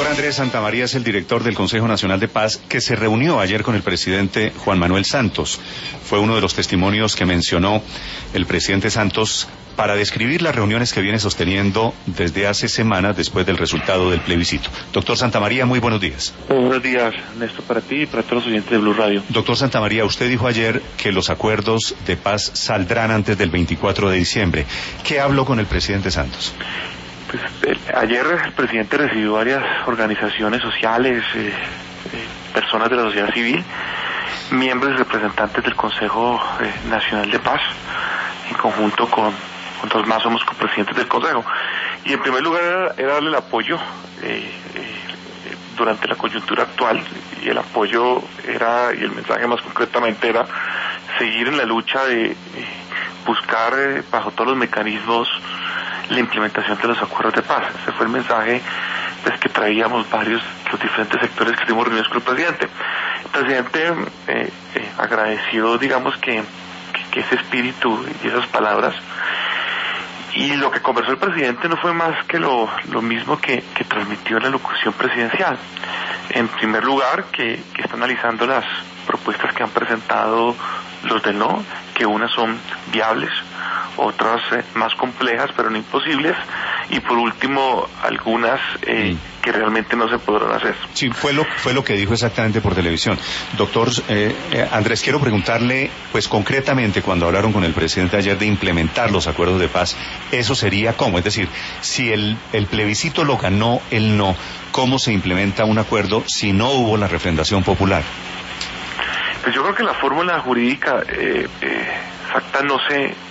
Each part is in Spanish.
Andrés Santamaría es el director del Consejo Nacional de Paz, que se reunió ayer con el presidente Juan Manuel Santos. Fue uno de los testimonios que mencionó el presidente Santos para describir las reuniones que viene sosteniendo desde hace semanas después del resultado del plebiscito. Doctor Santamaría, muy buenos días. Buenos días, Néstor, para ti y para todos los oyentes de Blue Radio. Doctor Santamaría, usted dijo ayer que los acuerdos de paz saldrán antes del 24 de diciembre. ¿Qué habló con el presidente Santos? Pues, ayer el presidente recibió varias organizaciones sociales, personas de la sociedad civil, miembros y representantes del Consejo Nacional de Paz, en conjunto con dos más somos copresidentes del Consejo. Y en primer lugar era darle el apoyo durante la coyuntura actual, y el apoyo era, y el mensaje más concretamente era seguir en la lucha de buscar bajo todos los mecanismos la implementación de los acuerdos de paz. Ese fue el mensaje pues, que traíamos los diferentes sectores que estuvimos reunidos con el presidente. El presidente agradeció, digamos, que ese espíritu y esas palabras, y lo que conversó el presidente no fue más que lo mismo que transmitió en la locución presidencial. En primer lugar, que está analizando las propuestas que han presentado los del no, que unas son viables, otras más complejas pero no imposibles, y por último algunas que realmente no se podrán hacer. Sí, fue lo que dijo exactamente por televisión. Doctor Andrés, quiero preguntarle, pues concretamente, cuando hablaron con el presidente ayer de implementar los acuerdos de paz, ¿eso sería cómo? Es decir, si el plebiscito lo ganó el no, ¿cómo se implementa un acuerdo si no hubo la refrendación popular? Pues yo creo que la fórmula jurídica exacta no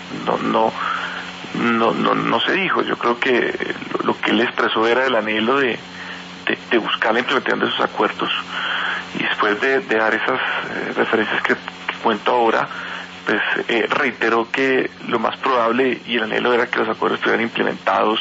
se dijo. Yo creo que lo que él expresó era el anhelo de buscar la implementación de esos acuerdos, y después de dar esas referencias que cuento ahora, pues reiteró que lo más probable y el anhelo era que los acuerdos estuvieran implementados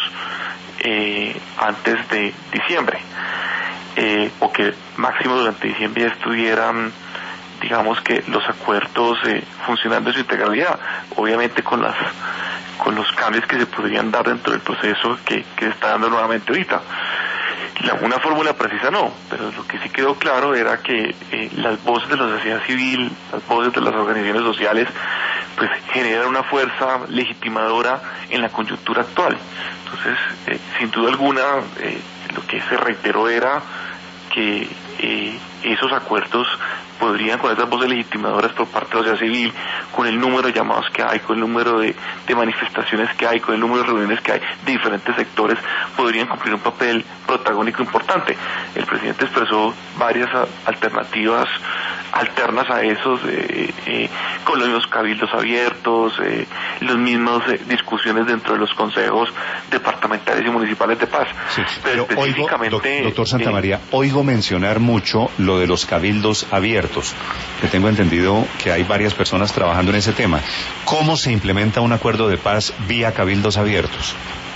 antes de diciembre, o que máximo durante diciembre ya estuvieran, digamos, que los acuerdos funcionando en su integralidad, obviamente con los cambios que se podrían dar dentro del proceso que se está dando nuevamente ahorita. Una fórmula precisa no, pero lo que sí quedó claro era que las voces de la sociedad civil, las voces de las organizaciones sociales, pues generan una fuerza legitimadora en la coyuntura actual. Entonces, sin duda alguna, lo que se reiteró era que esos acuerdos podrían, con esas voces legitimadoras por parte de la sociedad civil, con el número de llamados que hay, con el número de manifestaciones que hay, con el número de reuniones que hay de diferentes sectores, podrían cumplir un papel protagónico importante. El presidente expresó varias alternativas alternas a esos, con los mismos cabildos abiertos, las mismas discusiones dentro de los consejos departamentales y municipales de paz. Sí, pero específicamente, doctor Santamaría, oigo mencionar mucho lo de los cabildos abiertos, que tengo entendido que hay varias personas trabajando en ese tema. ¿Cómo se implementa un acuerdo de paz vía cabildos abiertos?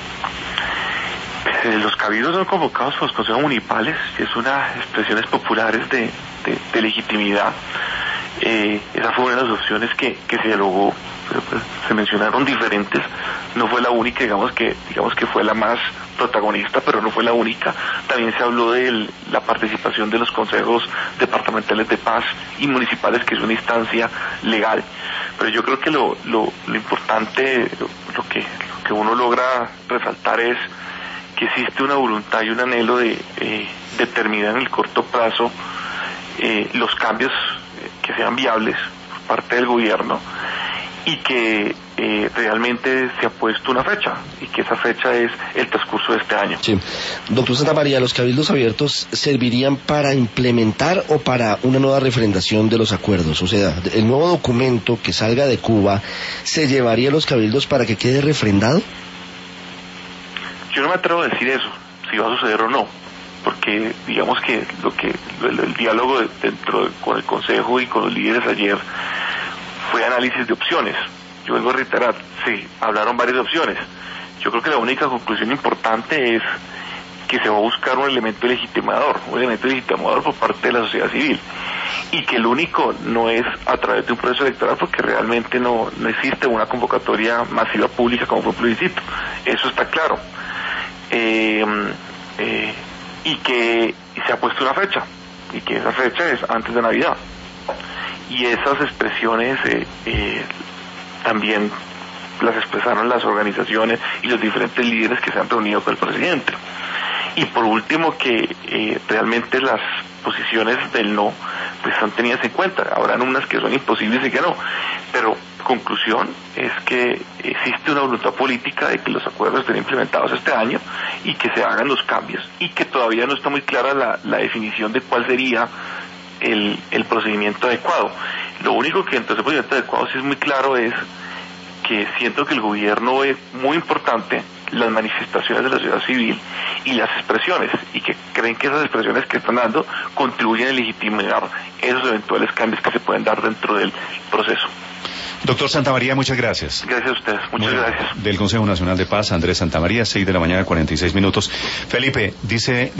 Los cabildos son convocados por los consejos municipales, y es una expresiones populares de legitimidad. Esa fue una de las opciones que se dialogó, pero pues, se mencionaron diferentes, no fue la única, digamos que fue la más protagonista, pero no fue la única. También se habló de la participación de los consejos departamentales de paz y municipales, que es una instancia legal. Pero yo creo que lo importante, lo que uno logra resaltar es que existe una voluntad y un anhelo de determinar en el corto plazo los cambios que sean viables por parte del gobierno, y que realmente se ha puesto una fecha, y que esa fecha es el transcurso de este año. Sí. Doctor Santamaría, ¿los cabildos abiertos servirían para implementar o para una nueva refrendación de los acuerdos? O sea, ¿el nuevo documento que salga de Cuba se llevaría a los cabildos para que quede refrendado? Yo no me atrevo a decir eso, si va a suceder o no, porque digamos que el diálogo con el Consejo y con los líderes ayer fue análisis de opciones. Yo vengo a reiterar, sí, hablaron varias opciones. Yo creo que la única conclusión importante es que se va a buscar un elemento legitimador por parte de la sociedad civil, y que el único no es a través de un proceso electoral, porque realmente no existe una convocatoria masiva pública como fue el plebiscito. Eso está claro. y que se ha puesto una fecha, y que esa fecha es antes de Navidad. Y esas expresiones también las expresaron las organizaciones y los diferentes líderes que se han reunido con el presidente. Y por último, que realmente las posiciones del no pues son tenidas en cuenta. Habrán unas que son imposibles y que no, pero conclusión es que existe una voluntad política de que los acuerdos estén implementados este año y que se hagan los cambios, y que todavía no está muy clara la definición de cuál sería el procedimiento adecuado. Lo único que entonces el procedimiento adecuado sí es muy claro es que siento que el gobierno ve muy importante las manifestaciones de la sociedad civil y las expresiones, y que creen que esas expresiones que están dando contribuyen a legitimar esos eventuales cambios que se pueden dar dentro del proceso. Doctor Santamaría, muchas gracias. Gracias a ustedes, muchas gracias. Del Consejo Nacional de Paz, Andrés Santamaría, 6 de la mañana, 46 minutos. Felipe, dice